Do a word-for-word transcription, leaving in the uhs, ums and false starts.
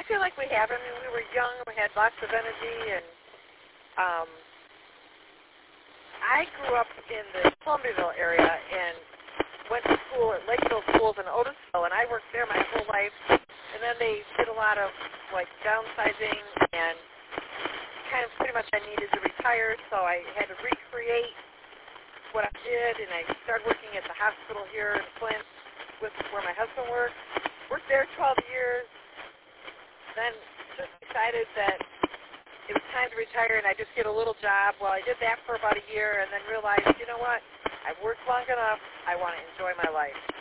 feel like we have. I mean, we were young, we had lots of energy, and um, I grew up in the Columbiaville area and went to school at Lakeville Schools in Otisville, and I worked there my whole life. And then they did a lot of, like, downsizing, and kind of pretty much I needed to retire, so I had to recreate what I did, and I started working at the hospital here in Flint with where my husband worked. Worked there twelve years, then just decided that it was time to retire, and I just get a little job. Well, I did that for about a year, and then realized, you know what, I've worked long enough, I want to enjoy my life.